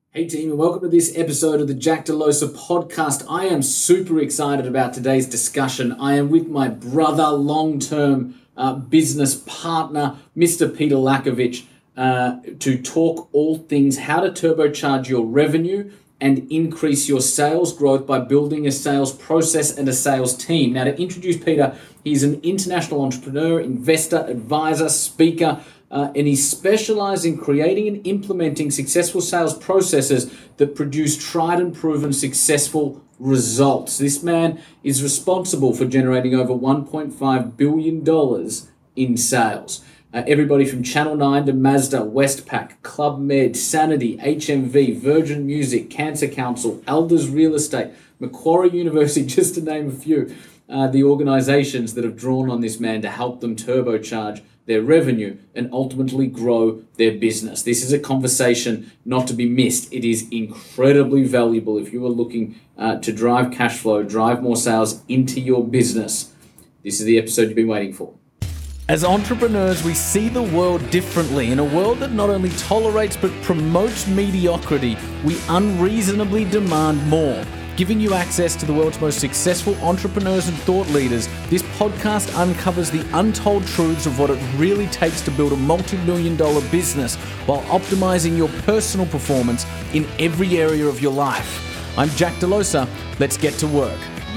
Hey team, and welcome to this episode of the Jack Delosa podcast. I am super excited about today's discussion. I am with my brother, long-term business partner, Mr. Peter Lakovich, to talk all things how to turbocharge your revenue and increase your sales growth by building a sales process and a sales team. Now, to introduce Peter, he's an international entrepreneur, investor, advisor, speaker, and he specializes in creating and implementing successful sales processes that produce tried and proven successful results. This man is responsible for generating over $1.5 billion in sales. Everybody from Channel 9 to Mazda, Westpac, Club Med, Sanity, HMV, Virgin Music, Cancer Council, Elders Real Estate, Macquarie University, just to name a few, the organizations that have drawn on this man to help them turbocharge their revenue and ultimately grow their business. This is a conversation not to be missed. It is incredibly valuable if you are looking to drive cash flow, drive more sales into your business. This is the episode you've been waiting for. As entrepreneurs, we see the world differently. In a world that not only tolerates but promotes mediocrity, we unreasonably demand more. Giving you access to the world's most successful entrepreneurs and thought leaders, this podcast uncovers the untold truths of what it really takes to build a multi-million-dollar business while optimizing your personal performance in every area of your life. I'm Jack Delosa. Let's get to work.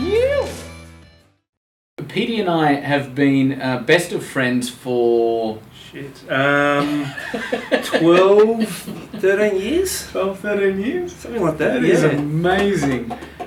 Petey and I have been best of friends for... 12, 13 years? 12, 13 years? Something like that, That is amazing.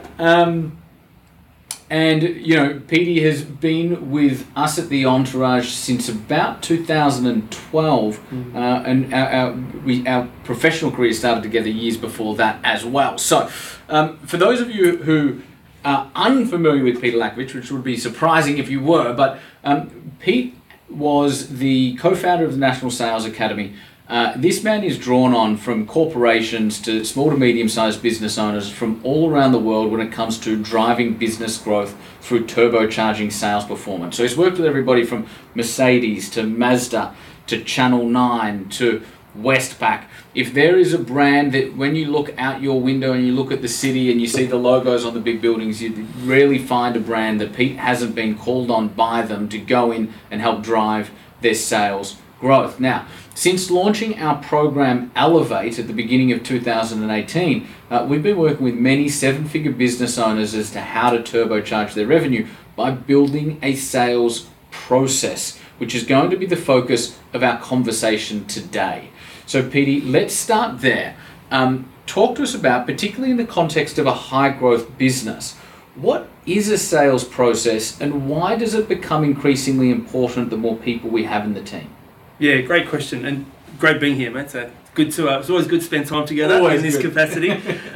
And, you know, Petey has been with us at the Entourage since about 2012, and our professional career started together years before that as well. So, for those of you who are unfamiliar with Peter Lakovich, which would be surprising if you were, but Pete was the co-founder of the National Sales Academy. This man is drawn on from corporations to small to medium-sized business owners from all around the world when it comes to driving business growth through turbocharging sales performance. So he's worked with everybody from Mercedes to Mazda to Channel 9 to Westpac. If there is a brand that when you look out your window and you look at the city and you see the logos on the big buildings, you rarely find a brand that Pete hasn't been called on by them to go in and help drive their sales growth. Now, since launching our program Elevate at the beginning of 2018, we've been working with many seven-figure business owners as to how to turbocharge their revenue by building a sales process, which is going to be the focus of our conversation today. So, Petey, let's start there. Talk to us about, particularly in the context of a high-growth business, what is a sales process and why does it become increasingly important the more people we have in the team? Yeah, great question and great being here, mate. So good to it's always good to spend time together in this capacity.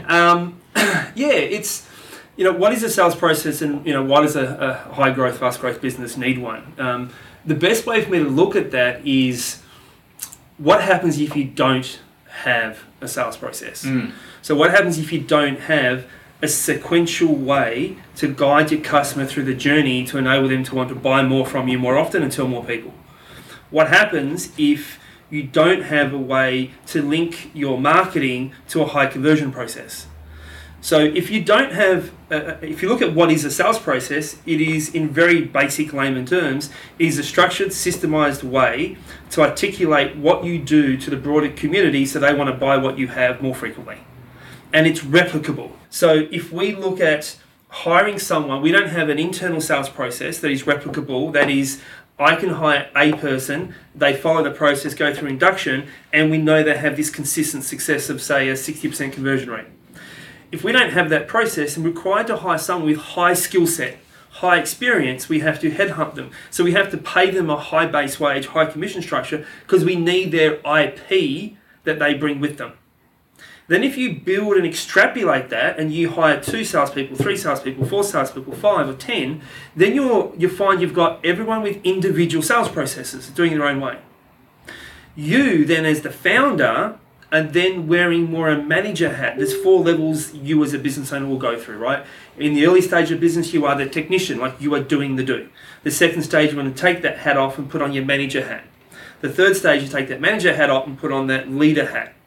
It's what is a sales process, and why does a high growth, fast growth business need one? The best way for me to look at that is what happens if you don't have a sales process. So what happens if you don't have a sequential way to guide your customer through the journey to enable them to want to buy more from you more often and tell more people? What happens if you don't have a way to link your marketing to a high conversion process? So if you don't have, if you look at what is a sales process, it is, in very basic layman terms, it is a structured, systemized way to articulate what you do to the broader community so they want to buy what you have more frequently. And it's replicable. So if we look at hiring someone, we don't have an internal sales process that is replicable, that is, I can hire a person, they follow the process, go through induction, and we know they have this consistent success of, say, a 60% conversion rate. If we don't have that process and we're required to hire someone with high skill set, high experience, we have to headhunt them. So we have to pay them a high base wage, high commission structure, because we need their IP that they bring with them. Then if you build and extrapolate that and you hire 2 salespeople, 3 salespeople, 4 salespeople, 5 or 10, then you find you've got everyone with individual sales processes doing their own way. You then, as the founder, are then wearing more a manager hat. There's 4 levels you as a business owner will go through, right? In the early stage of business, you are the technician, like you are doing the do. The second stage, you want to take that hat off and put on your manager hat. The third stage, you take that manager hat off and put on that leader hat.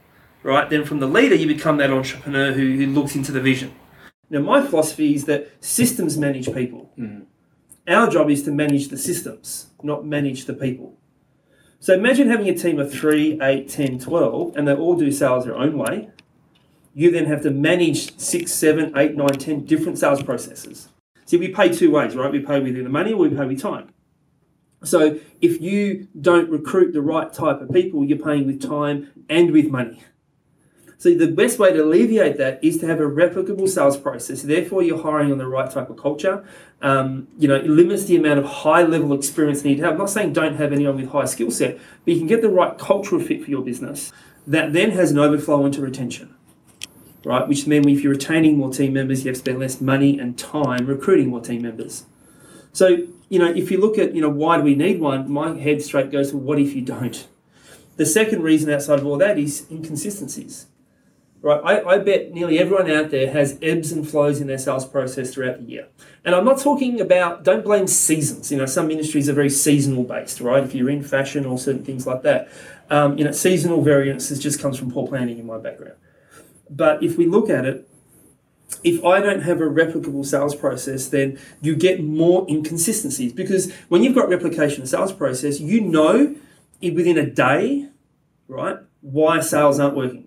right? Then from the leader, you become that entrepreneur who looks into the vision. Now, my philosophy is that systems manage people. Our job is to manage the systems, not manage the people. So imagine having a team of 3, 8, 10, 12, and they all do sales their own way. You then have to manage 6, 7, 8, 9, 10 different sales processes. See, we pay two ways, right? We pay with either money or we pay with time. So if you don't recruit the right type of people, you're paying with time and with money. So the best way to alleviate that is to have a replicable sales process. Therefore, you're hiring on the right type of culture. It limits the amount of high-level experience you need to have. I'm not saying don't have anyone with high skill set, but you can get the right cultural fit for your business. That then has an overflow into retention, right? Which means if you're retaining more team members, you have to spend less money and time recruiting more team members. So, if you look at, why do we need one? My head straight goes to what if you don't? The second reason outside of all that is inconsistencies. Right, I bet nearly everyone out there has ebbs and flows in their sales process throughout the year. And I'm not talking about, don't blame seasons. Some industries are very seasonal based, right? If you're in fashion or certain things like that. Seasonal variances just comes from poor planning in my background. But if we look at it, if I don't have a replicable sales process, then you get more inconsistencies. Because when you've got replication of sales process, within a day, right, why sales aren't working.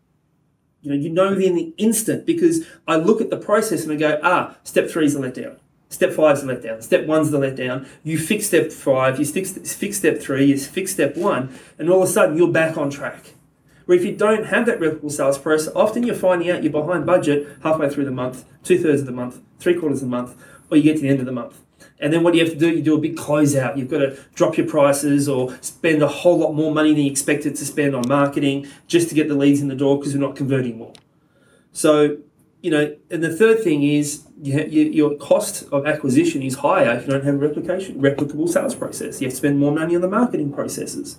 You know within the instant, because I look at the process and I go, step 3 is the letdown. Step 5 is the letdown. Step 1 is the letdown. You fix step 5, you fix step 3, you fix step 1, and all of a sudden you're back on track. Where if you don't have that replicable sales process, often you're finding out you're behind budget halfway through the month, 2/3 of the month, 3/4 of the month, or you get to the end of the month. And then what do you have to do? You do a big closeout. You've got to drop your prices or spend a whole lot more money than you expected to spend on marketing just to get the leads in the door because we're not converting more. So, and the third thing is your cost of acquisition is higher if you don't have a replicable sales process. You have to spend more money on the marketing processes.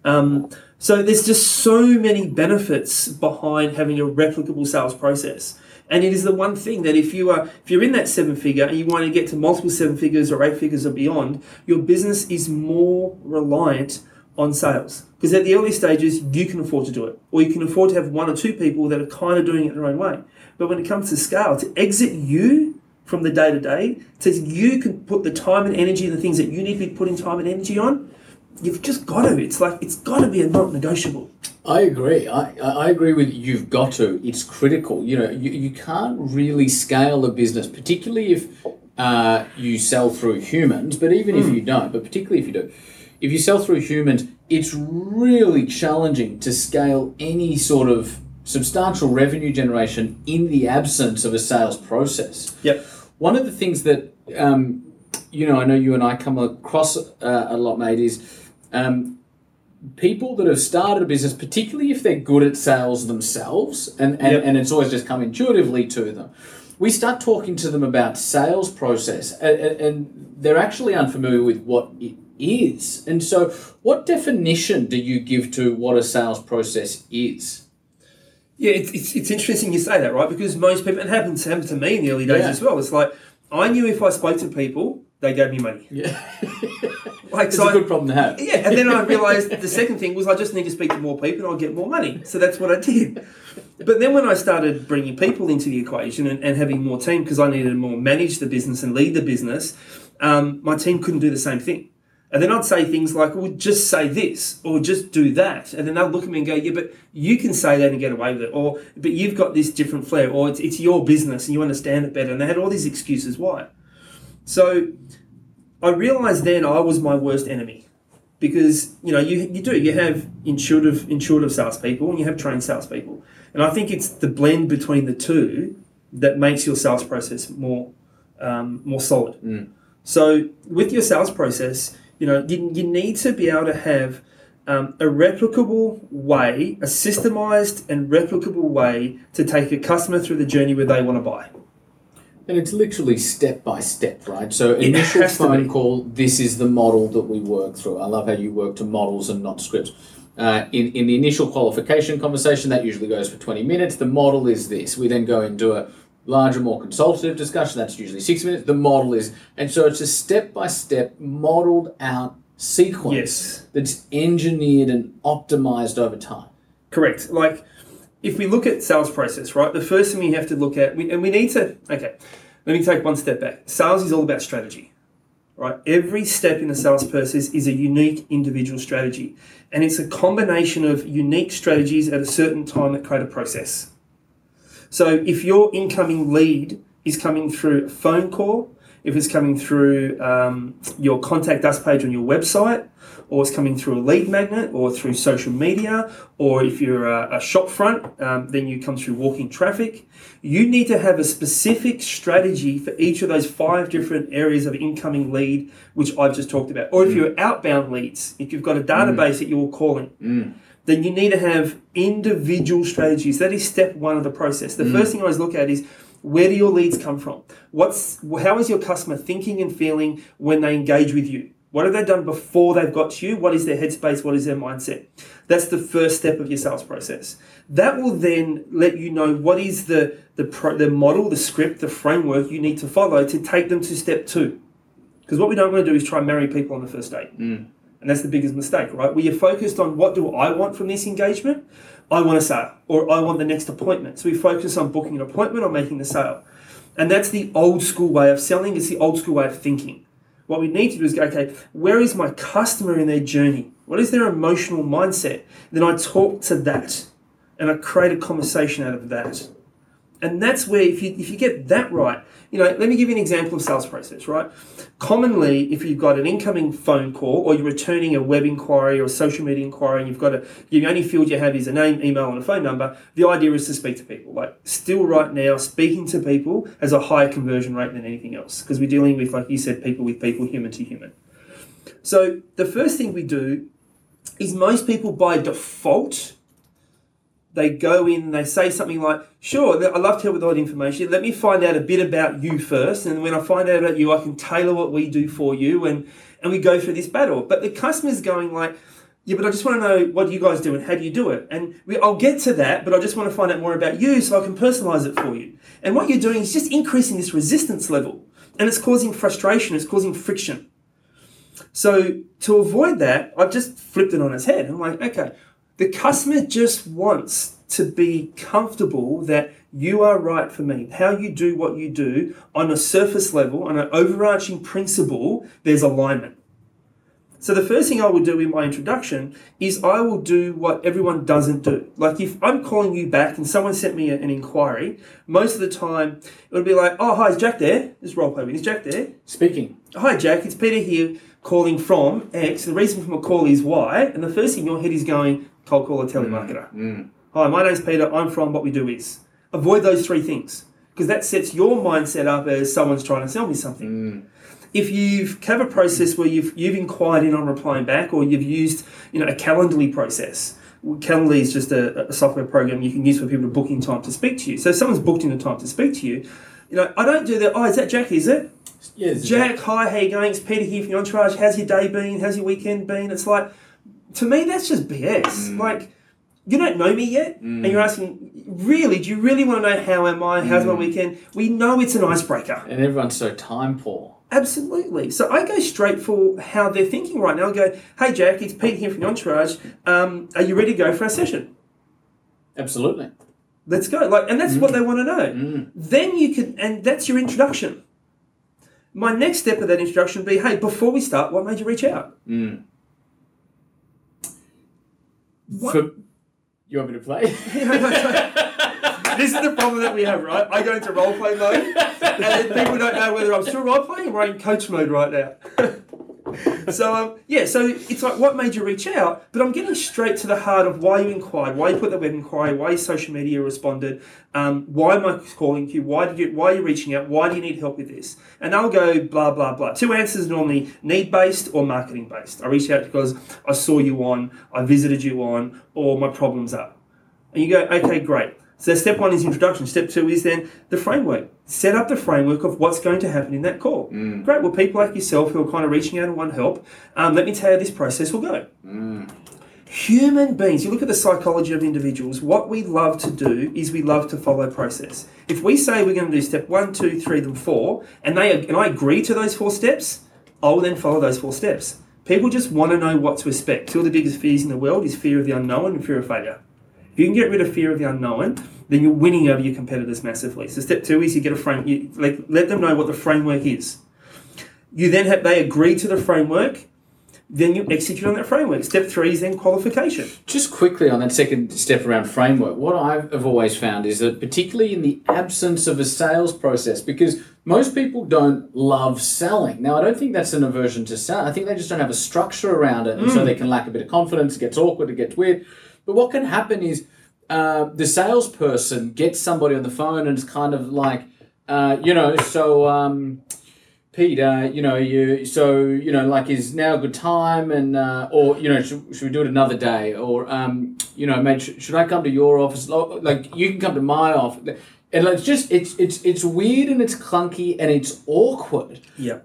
So there's just so many benefits behind having a replicable sales process. And it is the one thing that if you're in that 7-figure and you want to get to multiple 7 figures or 8 figures or beyond, your business is more reliant on sales. Because at the early stages, you can afford to do it. Or you can afford to have 1 or 2 people that are kind of doing it their own way. But when it comes to scale, to exit you from the day-to-day, so you can put the time and energy and the things that you need to be putting time and energy on, you've just got to. It's got to be a non-negotiable. I agree. I agree with you've got to. It's critical. You can't really scale a business, particularly if you sell through humans, but even if you don't, but particularly if you do. If you sell through humans, it's really challenging to scale any sort of substantial revenue generation in the absence of a sales process. Yep. One of the things that, I know you and I come across a lot, mate, is people that have started a business, particularly if they're good at sales themselves, and it's always just come intuitively to them, we start talking to them about sales process, and they're actually unfamiliar with what it is. And so what definition do you give to what a sales process is? Yeah, it's interesting you say that, right? Because most people, it happened to me in the early days as well. It's like, I knew if I spoke to people, they gave me money. Yeah. It's a good problem to have. Yeah, and then I realised the second thing was I just need to speak to more people and I'll get more money. So that's what I did. But then when I started bringing people into the equation and having more team, because I needed to more manage the business and lead the business, my team couldn't do the same thing. And then I'd say things like, well, just say this or just do that. And then they'll look at me and go, yeah, but you can say that and get away with it. Or, but you've got this different flair. Or it's your business and you understand it better. And they had all these excuses why. So I realised then I was my worst enemy. Because, you have intuitive salespeople and you have trained salespeople. And I think it's the blend between the two that makes your sales process more solid. Mm. So with your sales process, you need to be able to have a replicable way, a systemized and replicable way to take a customer through the journey where they want to buy. And it's literally step by step, right? So initial phone call, this is the model that we work through. I love how you work to models and not scripts. In the initial qualification conversation, that usually goes for 20 minutes. The model is this. We then go into a larger, more consultative discussion. That's usually 6 minutes. The model is, and so it's a step-by-step modeled out sequence that's engineered and optimized over time. Correct. Like, if we look at sales process, right, the first thing we have to look at, let me take one step back. Sales is all about strategy, right? Every step in the sales process is a unique individual strategy. And it's a combination of unique strategies at a certain time that create a process. So if your incoming lead is coming through a phone call, if it's coming through your contact us page on your website, or it's coming through a lead magnet, or through social media, or if you're a shop front, then you come through walking traffic. You need to have a specific strategy for each of those 5 different areas of incoming lead, which I've just talked about. Or if you're outbound leads, if you've got a database that you're calling, then you need to have individual strategies. That is step 1 of the process. The first thing I always look at is, where do your leads come from? How is your customer thinking and feeling when they engage with you? What have they done before they've got to you? What is their headspace? What is their mindset? That's the first step of your sales process. That will then let you know what is the model, the script, the framework you need to follow to take them to step 2. Because what we don't want to do is try and marry people on the first date. And that's the biggest mistake, right? Where you're focused on, what do I want from this engagement? I want a sale, or I want the next appointment. So we focus on booking an appointment or making the sale. And that's the old school way of selling. It's the old school way of thinking. What we need to do is go, okay, where is my customer in their journey? What is their emotional mindset? Then I talk to that and I create a conversation out of that. And that's where, if you get that right, let me give you an example of sales process, right? Commonly, if you've got an incoming phone call, or you're returning a web inquiry or a social media inquiry, and the only field you have is a name, email, and a phone number, the idea is to speak to people. Like, still right now, speaking to people has a higher conversion rate than anything else, because we're dealing with, like you said, people with people, human to human. So the first thing we do is, most people by default, they go in, they say something like, sure, I'd love to help with all the information. Let me find out a bit about you first. And when I find out about you, I can tailor what we do for you. And we go through this battle. But the customer's going like, yeah, but I just want to know, what do you guys do and how do you do it? And I'll get to that, but I just want to find out more about you so I can personalize it for you. And what you're doing is just increasing this resistance level. And it's causing frustration. It's causing friction. So to avoid that, I've just flipped it on its head. I'm like, okay, the customer just wants to be comfortable that you are right for me. How you do what you do on a surface level, on an overarching principle, there's alignment. So the first thing I will do in my introduction is I will do what everyone doesn't do. Like, if I'm calling you back and someone sent me an inquiry, most of the time it would be like, oh, hi, is Jack there? This is role play. Is Jack there? Speaking. Hi, Jack. It's Peter here calling from X. The reason for my call is Y. And the first thing in your head is going, cold caller, telemarketer. Hi, my name's Peter. I'm from what we do is. Avoid those 3 things, because that sets your mindset up as someone's trying to sell me something. If you have a process where you've inquired in on replying back, or you've used a Calendly process. Calendly is just a software program you can use for people to book in time to speak to you. So if someone's booked in the time to speak to you, I don't do that. Oh, is that Jack? Is it? Yes. Jack, hi, how you going? It's Peter here from your Entourage. How's your day been? How's your weekend been? It's like, to me, that's just BS. Like, you don't know me yet, and you're asking, really, do you really want to know how am I? How's my weekend? We know it's an icebreaker. And everyone's so time poor. Absolutely. So I go straight for how they're thinking right now. I go, hey, Jack, it's Pete here from your Entourage. Are you ready to go for our session? Absolutely. Let's go. And that's what they want to know. Then you can, and that's your introduction. My next step of that introduction would be, hey, before we start, what made you reach out? You want me to play? This is the problem that we have, right? I go into role play mode, and then people don't know whether I'm still role playing or I'm in coach mode right now. So it's like, what made you reach out? But I'm getting straight to the heart of why you inquired, why you put that web inquiry, why your social media responded, why am I calling you, why are you reaching out, why do you need help with this? And I'll go blah, blah, blah. 2 answers, normally need-based or marketing-based. I reached out because I saw you on, I visited you on, or my problem's up. And you go, okay, great. So step 1 is introduction. Step 2 is then the framework. Set up the framework of what's going to happen in that call. Great. Well, people like yourself who are kind of reaching out and want help, let me tell you how this process will go. Human beings, you look at the psychology of individuals, what we love to do is we love to follow process. If we say we're going to do step 1, 2, 3, then 4, and I agree to those 4 steps, I will then follow those 4 steps. People just want to know what to expect. 2 of the biggest fears in the world is fear of the unknown and fear of failure. If you can get rid of fear of the unknown, then you're winning over your competitors massively. So step 2 is you get a frame. You let them know what the framework is. You then they agree to the framework. Then you execute on that framework. Step 3 is then qualification. Just quickly on that second step around framework, what I've always found is that particularly in the absence of a sales process, because most people don't love selling. Now, I don't think that's an aversion to sell. I think they just don't have a structure around it, and so they can lack a bit of confidence. It gets awkward, it gets weird. But what can happen is the salesperson gets somebody on the phone and it's kind of like, Pete, like, is now a good time? And, or, should we do it another day? Or, mate, should I come to your office? Like, you can come to my office. And it's just, it's weird and it's clunky and it's awkward. Yeah.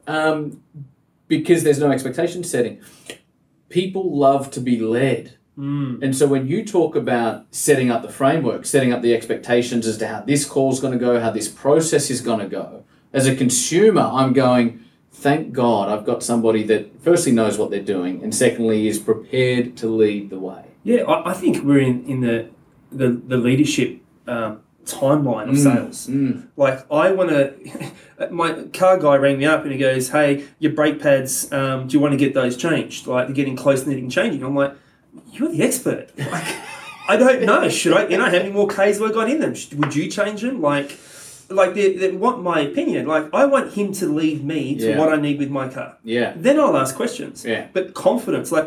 Because there's no expectation setting. People love to be led. And so when you talk about setting up the framework, setting up the expectations as to how this call's going to go, how this process is going to go, as a consumer, I'm going, thank God I've got somebody that firstly knows what they're doing and secondly is prepared to lead the way. Yeah, I think we're in the leadership timeline of sales. Like, I want to... My car guy rang me up and he goes, hey, your brake pads, do you want to get those changed? Like, they're getting close to needing changing. I'm like, you're the expert. Like, I don't know. Should I... how many more Ks have I got in them? Would you change them? Like they want my opinion. Like, I want him to lead me to what I need with my car. Yeah. Then I'll ask questions. Yeah. But confidence, like,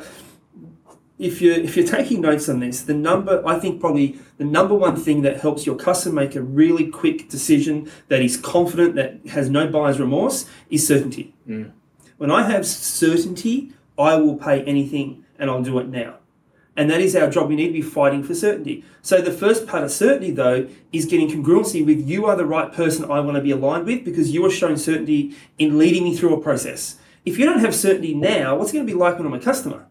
if you're taking notes on this, I think probably the number one thing that helps your customer make a really quick decision that is confident, that has no buyer's remorse, is certainty. When I have certainty, I will pay anything and I'll do it now. And that is our job. We need to be fighting for certainty. So the first part of certainty, though, is getting congruency with you are the right person I want to be aligned with because you are showing certainty in leading me through a process. If you don't have certainty now, what's it going to be like when I'm a customer?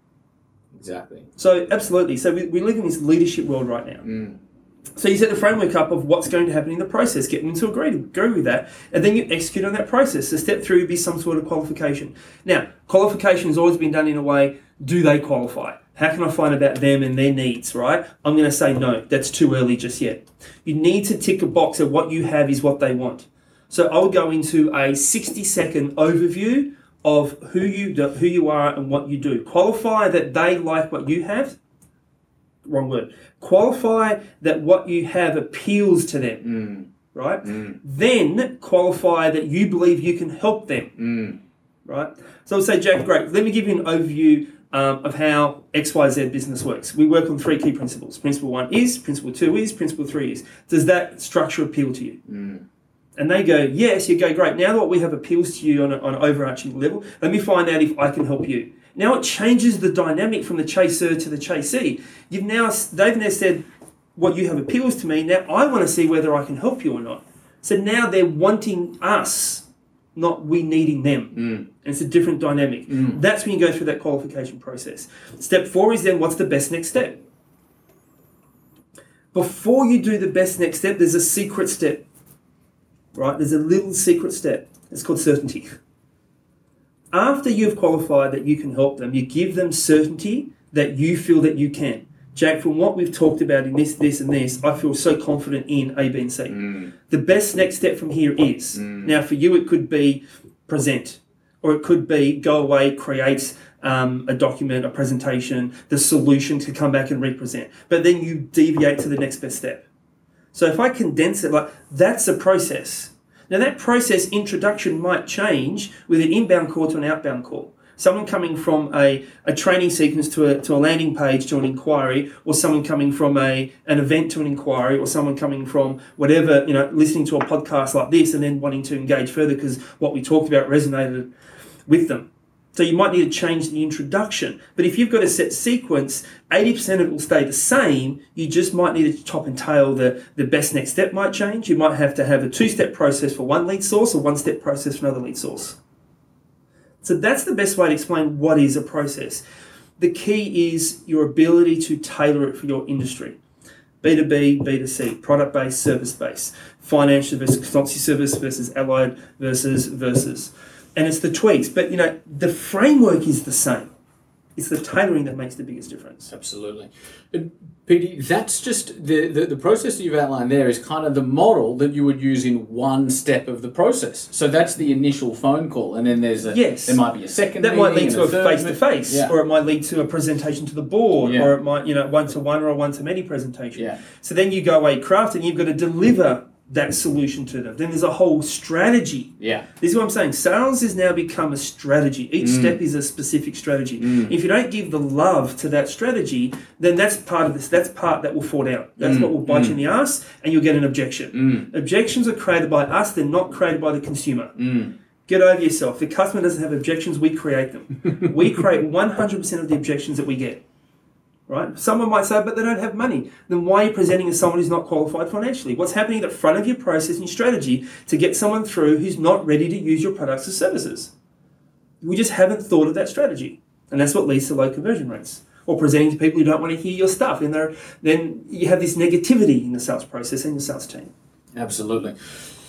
Exactly. So absolutely. So we live in this leadership world right now. So you set the framework up of what's going to happen in the process, get them to agree with that, and then you execute on that process. So step 3 would be some sort of qualification. Now, qualification has always been done in a way, do they qualify? How can I find about them and their needs, right? I'm going to say no, that's too early just yet. You need to tick a box of what you have is what they want. So I'll go into a 60-second overview of who you are and what you do. Qualify that they like what you have. Wrong word. Qualify that what you have appeals to them, right? Then qualify that you believe you can help them, right? So I'll say, Jack, great. Let me give you an overview of how XYZ business works. We work on 3 key principles. Principle 1 is, principle 2 is, principle 3 is. Does that structure appeal to you? And they go, yes. You go, great. Now that we have appeals to you on an overarching level, let me find out if I can help you. Now it changes the dynamic from the chaser to the chasee. They've now said what you have appeals to me. Now I want to see whether I can help you or not. So now they're wanting us, not we needing them. And it's a different dynamic. That's when you go through that qualification process. Step 4 is then what's the best next step? Before you do the best next step, there's a secret step. Right? There's a little secret step. It's called certainty. After you've qualified that you can help them, you give them certainty that you feel that you can. Jack, from what we've talked about in this, and this, I feel so confident in A, B, and C. The best next step from here is, now for you it could be present, or it could be go away, create a document, a presentation, the solution to come back and represent. But then you deviate to the next best step. So if I condense it, like, that's a process. Now that process introduction might change with an inbound call to an outbound call. Someone coming from a training sequence to a landing page to an inquiry, or someone coming from an event to an inquiry, or someone coming from whatever, listening to a podcast like this and then wanting to engage further because what we talked about resonated with them. So you might need to change the introduction. But if you've got a set sequence, 80% of it will stay the same. You just might need to top and tail the best next step might change. You might have to have a 2-step process for one lead source or 1-step process for another lead source. So that's the best way to explain what is a process. The key is your ability to tailor it for your industry. B2B, B2C, product-based, service-based, financial versus consultancy service versus allied versus. And it's the tweaks. But, the framework is the same. It's the tailoring that makes the biggest difference. Absolutely. And Petey, that's just the process that you've outlined there is kind of the model that you would use in one step of the process. So that's the initial phone call, and then there might be a second that meeting. Might lead to a third face-to-face, yeah. or it might lead to a presentation to the board, Yeah. or it might, one-to-one or a one-to-many presentation. Yeah. So then you go away crafting, you've got to deliver that solution to them. Then there's a whole strategy. Yeah. This is what I'm saying. Sales has now become a strategy. Each step is a specific strategy. If you don't give the love to that strategy, then that's part of this. That's part that will fall down. That's what will bite you in the ass, and you'll get an objection. Objections are created by us. They're not created by the consumer. Get over yourself. The customer doesn't have objections. We create them. We create 100% of the objections that we get. Right? Someone might say, but they don't have money. Then why are you presenting as someone who's not qualified financially? What's happening at the front of your process and your strategy to get someone through who's not ready to use your products or services? We just haven't thought of that strategy. And that's what leads to low conversion rates. Or presenting to people who don't want to hear your stuff. And then you have this negativity in the sales process and your sales team. Absolutely.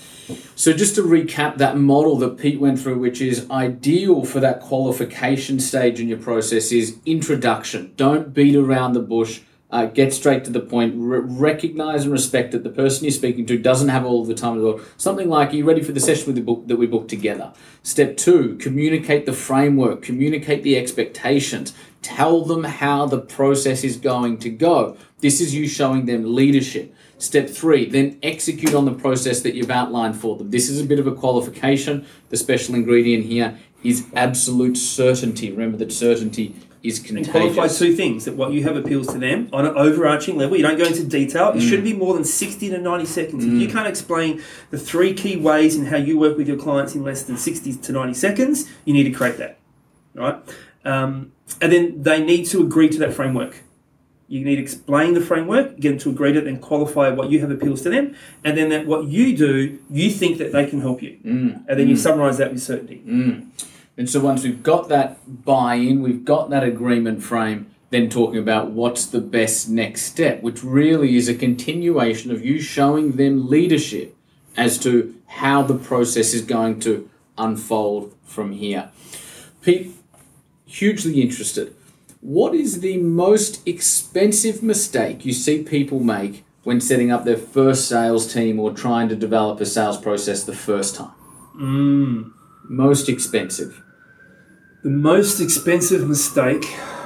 So just to recap that model that Pete went through, which is ideal for that qualification stage in your process, is introduction. Don't beat around the bush. Get straight to the point. Recognize and respect that the person you're speaking to doesn't have all the time in the world. Something like, are you ready for the session with the book that we booked together? Step 2, communicate the framework. Communicate the expectations. Tell them how the process is going to go. This is you showing them leadership. Step 3, then execute on the process that you've outlined for them. This is a bit of a qualification. The special ingredient here is absolute certainty. Remember that certainty is contagious. And qualify 2 things, that what you have appeals to them on an overarching level. You don't go into detail. It should be more than 60 to 90 seconds. If you can't explain the 3 key ways in how you work with your clients in less than 60 to 90 seconds, you need to create that. Right? And then they need to agree to that framework. You need to explain the framework, get them to agree to it, then qualify what you have appeals to them, and then that what you do, you think that they can help you. And then you summarise that with certainty. And so once we've got that buy-in, we've got that agreement frame, then talking about what's the best next step, which really is a continuation of you showing them leadership as to how the process is going to unfold from here. Pete, hugely interested. What is the most expensive mistake you see people make when setting up their first sales team or trying to develop a sales process the first time? Most expensive. The most expensive mistake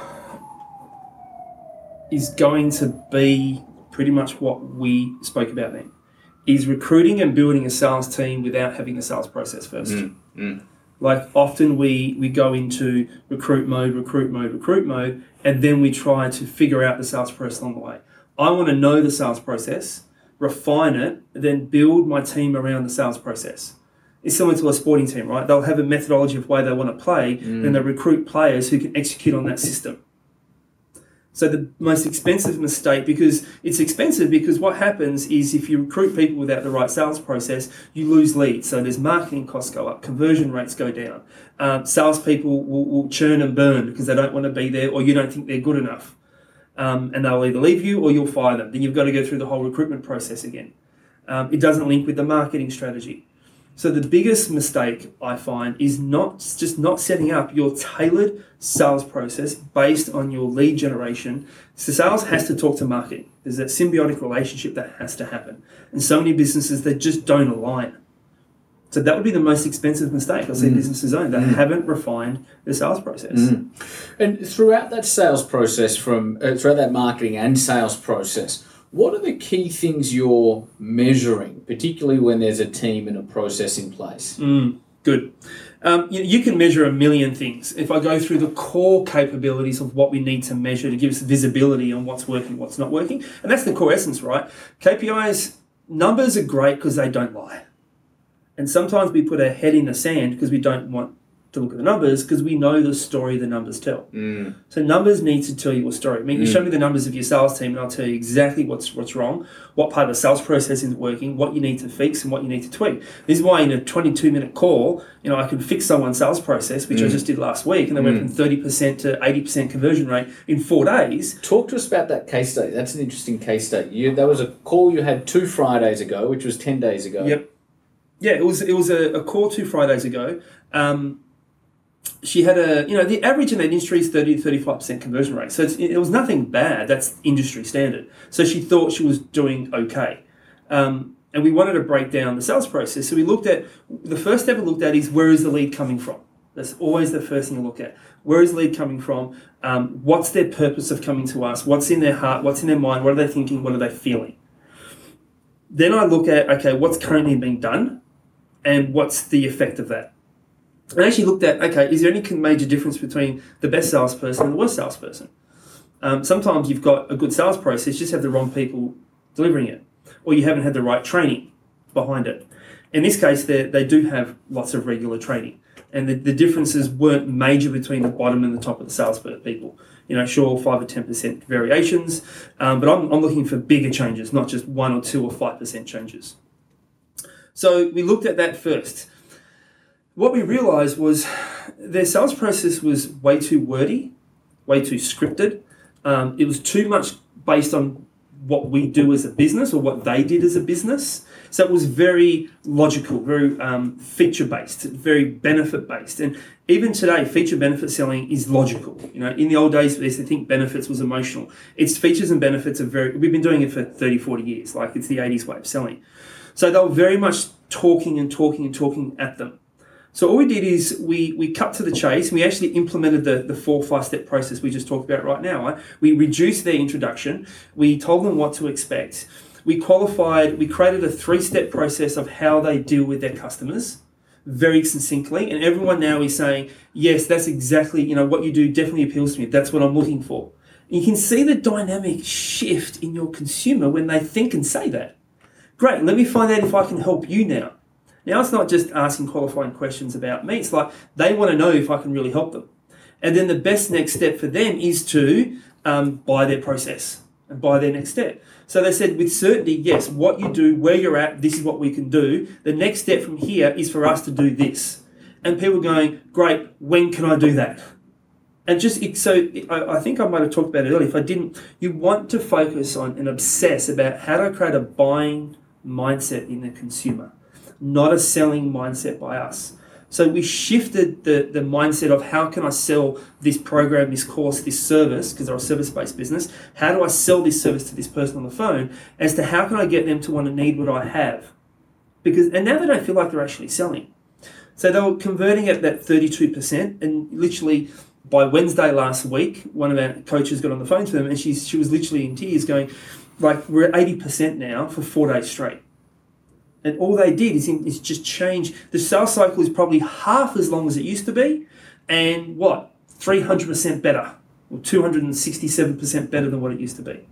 is going to be pretty much what we spoke about then, is recruiting and building a sales team without having the sales process first. Like often we go into recruit mode, and then we try to figure out the sales process along the way. I want to know the sales process, refine it, then build my team around the sales process. It's similar to a sporting team, right? They'll have a methodology of way they want to play, then they recruit players who can execute on that system. So the most expensive mistake, because it's expensive because what happens is if you recruit people without the right sales process, you lose leads. So there's marketing costs go up, conversion rates go down. Salespeople will churn and burn because they don't want to be there or you don't think they're good enough. And they'll either leave you or you'll fire them. Then you've got to go through the whole recruitment process again. It doesn't link with the marketing strategy. So the biggest mistake I find is not setting up your tailored sales process based on your lead generation. So sales has to talk to marketing. There's that symbiotic relationship that has to happen. And so many businesses, they just don't align. So that would be the most expensive mistake I see businesses own. They haven't refined the sales process. And throughout that sales process, throughout that marketing and sales process, what are the key things you're measuring, particularly when there's a team and a process in place? Good. You can measure a million things. If I go through the core capabilities of what we need to measure to give us visibility on what's working, what's not working, and that's the core essence, right? KPIs, numbers are great because they don't lie. And sometimes we put our head in the sand because we don't want to look at the numbers because we know the story the numbers tell. So numbers need to tell you a story. I mean, you show me the numbers of your sales team and I'll tell you exactly what's wrong, what part of the sales process isn't working, what you need to fix and what you need to tweak. This is why in a 22-minute call, I can fix someone's sales process, which I just did last week, and they went from 30% to 80% conversion rate in 4 days. Talk to us about that case study. That's an interesting case study. That was a call you had 2 Fridays ago, which was 10 days ago. Yep. Yeah, it was a call 2 Fridays ago. she had the average in that industry is 30 to 35% conversion rate. So it was nothing bad. That's industry standard. So she thought she was doing okay. And we wanted to break down the sales process. So the first step we looked at is, where is the lead coming from? That's always the first thing to look at. Where is the lead coming from? What's their purpose of coming to us? What's in their heart? What's in their mind? What are they thinking? What are they feeling? Then I look at, okay, what's currently being done and what's the effect of that? I actually looked at, okay, is there any major difference between the best salesperson and the worst salesperson? Sometimes you've got a good sales process, just have the wrong people delivering it, or you haven't had the right training behind it. In this case, they do have lots of regular training, and the differences weren't major between the bottom and the top of the sales people. Sure, 5 or 10% variations, but I'm looking for bigger changes, not just 1 or 2 or 5% changes. So we looked at that first. What we realized was their sales process was way too wordy, way too scripted. It was too much based on what we do as a business or what they did as a business. So it was very logical, very feature-based, very benefit-based. And even today, feature-benefit selling is logical. In the old days, they used to think benefits was emotional. Its features and benefits we've been doing it for 30, 40 years. Like, it's the 80s way of selling. So they were very much talking at them. So all we did is we cut to the chase, and we actually implemented the 4 or 5-step process we just talked about right now. Right? We reduced their introduction. We told them what to expect. We created a 3-step process of how they deal with their customers very succinctly. And everyone now is saying, yes, that's exactly, what you do definitely appeals to me. That's what I'm looking for. And you can see the dynamic shift in your consumer when they think and say that. Great, let me find out if I can help you now. Now, it's not just asking qualifying questions about me. It's like they want to know if I can really help them. And then the best next step for them is to buy their process and buy their next step. So they said, with certainty, yes, what you do, where you're at, this is what we can do. The next step from here is for us to do this. And people are going, great, when can I do that? And I think I might have talked about it earlier. If I didn't, you want to focus on and obsess about how to create a buying mindset in the consumer, not a selling mindset by us. So we shifted the mindset of, how can I sell this program, this course, this service, because they're a service-based business. How do I sell this service to this person on the phone, as to how can I get them to want to need what I have? And now they don't feel like they're actually selling. So they were converting at that 32%, and literally by Wednesday last week, one of our coaches got on the phone to them, and she was literally in tears going, like, we're at 80% now for 4 days straight. And all they did is just change. The sales cycle is probably half as long as it used to be, and 300% better, or 267% better than what it used to be.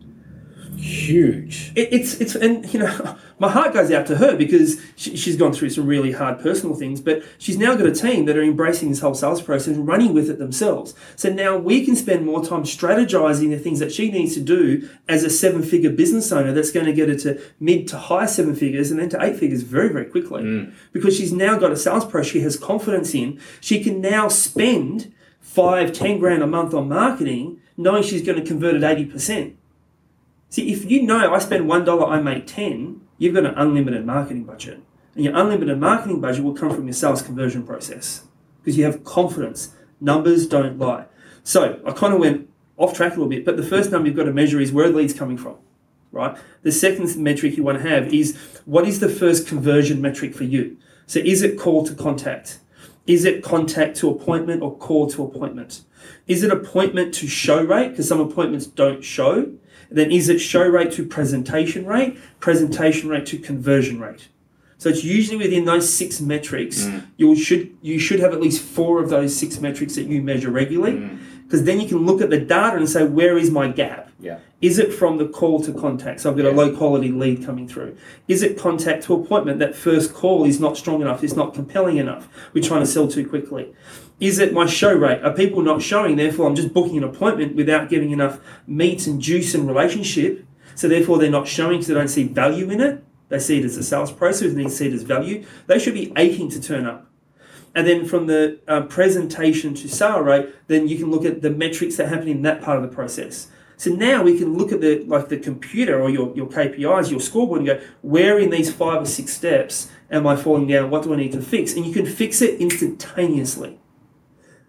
Huge. It's my heart goes out to her, because she's gone through some really hard personal things, but she's now got a team that are embracing this whole sales process and running with it themselves. So now we can spend more time strategizing the things that she needs to do as a 7-figure business owner that's going to get her to mid to high 7 figures and then to 8 figures very, very quickly. Because she's now got a sales process she has confidence in. She can now spend 5-10 grand a month on marketing, knowing she's going to convert at 80%. See, if you know I spend $1, I make 10, you've got an unlimited marketing budget. And your unlimited marketing budget will come from your sales conversion process, because you have confidence. Numbers don't lie. So I kind of went off track a little bit, but the first number you've got to measure is, where are the leads coming from, right? The second metric you want to have is, what is the first conversion metric for you? So is it call to contact? Is it contact to appointment or call to appointment? Is it appointment to show rate? Because some appointments don't show. Then is it show rate to presentation rate to conversion rate? So it's usually within those 6 metrics. You should have at least 4 of those 6 metrics that you measure regularly, because then you can look at the data and say, where is my gap? Yeah. Is it from the call to contact? So I've got a low quality lead coming through. Is it contact to appointment? That first call is not strong enough. It's not compelling enough. We're trying to sell too quickly. Is it my show rate? Are people not showing? Therefore, I'm just booking an appointment without giving enough meat and juice and relationship. So therefore, they're not showing because they don't see value in it. They see it as a sales process, and they see it as value. They should be aching to turn up. And then from the presentation to sale rate, then you can look at the metrics that happen in that part of the process. So now we can look at the computer or your KPIs, your scoreboard, and go, where in these 5 or 6 steps am I falling down? What do I need to fix? And you can fix it instantaneously.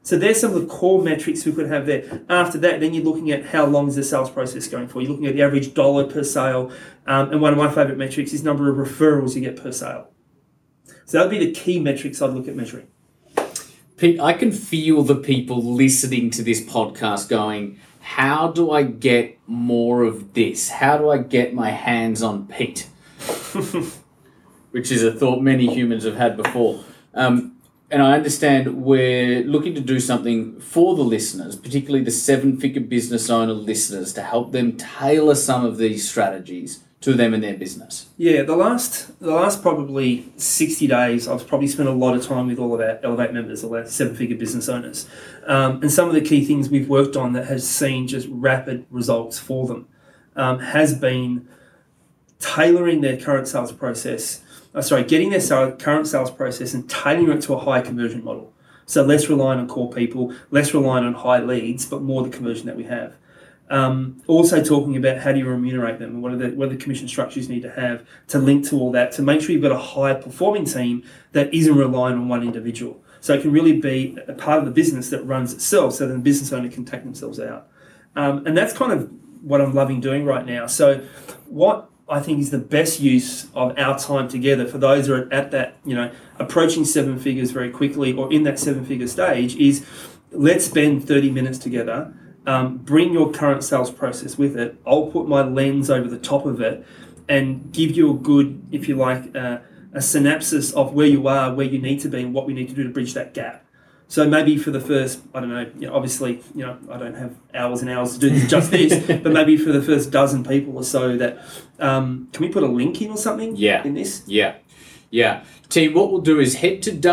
So there's some of the core metrics we could have there. After that, then you're looking at how long is the sales process going for. You're looking at the average dollar per sale. And one of my favourite metrics is number of referrals you get per sale. So that would be the key metrics I'd look at measuring. Pete, I can feel the people listening to this podcast going, how do I get more of this? How do I get my hands on Pete? Which is a thought many humans have had before. And I understand we're looking to do something for the listeners, particularly the 7-figure business owner listeners, to help them tailor some of these strategies to them and their business. Yeah, the last probably 60 days, I've probably spent a lot of time with all of our Elevate members, all our 7-figure business owners. And some of the key things we've worked on that has seen just rapid results for them has been tailoring their current sales process. Getting their current sales process and tailoring it to a high conversion model. So less reliant on core people, less reliant on high leads, but more the conversion that we have. Also talking about how do you remunerate them and what are the commission structures you need to have to link to all that, to make sure you've got a high performing team that isn't relying on one individual. So it can really be a part of the business that runs itself so that the business owner can take themselves out. And that's kind of what I'm loving doing right now. So what I think is the best use of our time together for those who are at that, approaching 7 figures very quickly or in that 7-figure stage is let's spend 30 minutes together. Bring your current sales process with it. I'll put my lens over the top of it and give you a good, if you like, a synopsis of where you are, where you need to be, and what we need to do to bridge that gap. So maybe for the first, obviously, I don't have hours and hours to do just this, but maybe for the first dozen people or so that, can we put a link in or something in this? Yeah. Team, what we'll do is head to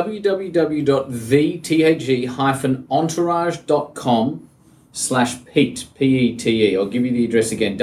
www.the-entourage.com/Pete, P-E-T-E. I'll give you the address again,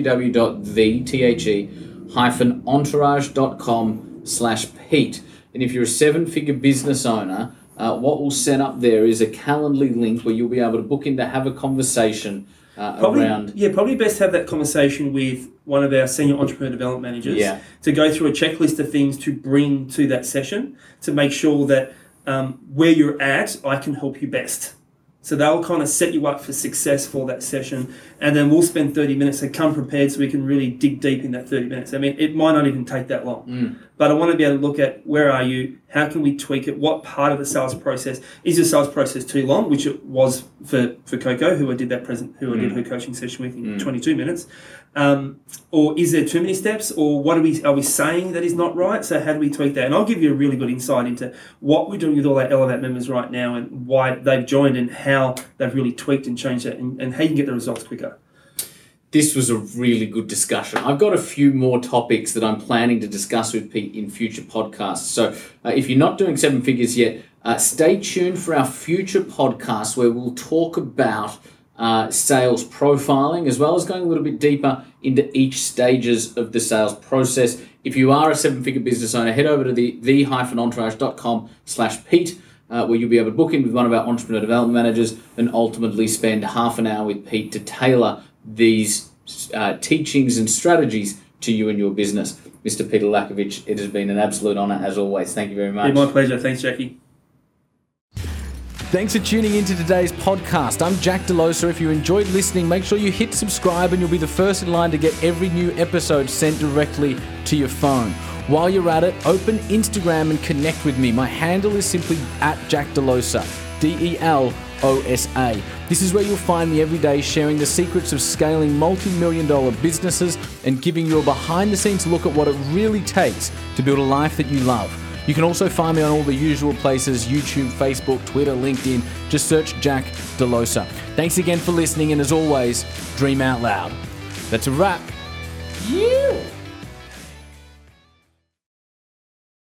www.the-entourage.com/Pete. And if you're a 7-figure business owner, what we'll set up there is a Calendly link where you'll be able to book in to have a conversation around... Yeah, probably best to have that conversation with one of our senior entrepreneur development managers to go through a checklist of things to bring to that session to make sure that where you're at, I can help you best. So they'll kind of set you up for success for that session. And then we'll spend 30 minutes and come prepared so we can really dig deep in that 30 minutes. I mean, it might not even take that long. But I want to be able to look at where are you, how can we tweak it, what part of the sales process, is the sales process too long, which it was for Coco, who I did her coaching session with in 22 minutes. Or is there too many steps, or what are we saying that is not right? So how do we tweak that? And I'll give you a really good insight into what we're doing with all our Elevate members right now and why they've joined and how they've really tweaked and changed that and how you can get the results quicker. This was a really good discussion. I've got a few more topics that I'm planning to discuss with Pete in future podcasts. So if you're not doing 7 figures yet, stay tuned for our future podcasts where we'll talk about sales profiling, as well as going a little bit deeper into each stages of the sales process. If you are a 7-figure business owner, head over to the-entourage.com/Pete, where you'll be able to book in with one of our entrepreneur development managers and ultimately spend half an hour with Pete to tailor these teachings and strategies to you and your business. Mr. Peter Lakovich, it has been an absolute honour as always. Thank you very much. Yeah, my pleasure. Thanks, Jackie. Thanks for tuning into today's podcast. I'm Jack Delosa. If you enjoyed listening, make sure you hit subscribe and you'll be the first in line to get every new episode sent directly to your phone. While you're at it, open Instagram and connect with me. My handle is simply @JackDelosa, DELOSA. This is where you'll find me every day sharing the secrets of scaling multi-million-dollar businesses and giving you a behind-the-scenes look at what it really takes to build a life that you love. You can also find me on all the usual places, YouTube, Facebook, Twitter, LinkedIn. Just search Jack Delosa. Thanks again for listening, and as always, dream out loud. That's a wrap. Yeah.